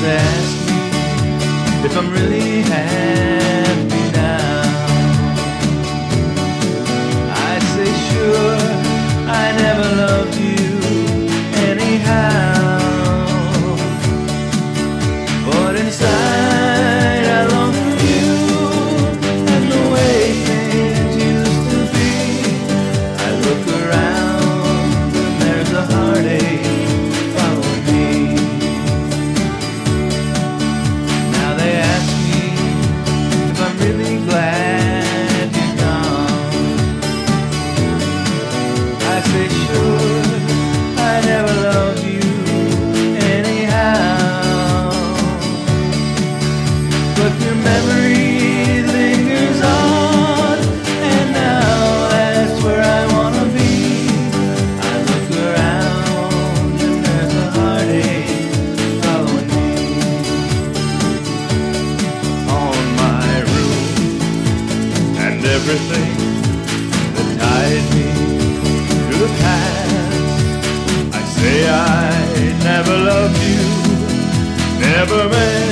they ask me if I'm really happy now, I say sure, I never loved you anyhow. But inside I long for you and the way things used to be. I look around and there's a heartache following me. Now they ask me if I'm really glad you're gone. I say sure, I never loved you anyhow. But your memory lingers on, and now that's where I wanna be. I look around and there's a heartache following me. On my room and everything that tied me to the past, I say I never loved you, never meant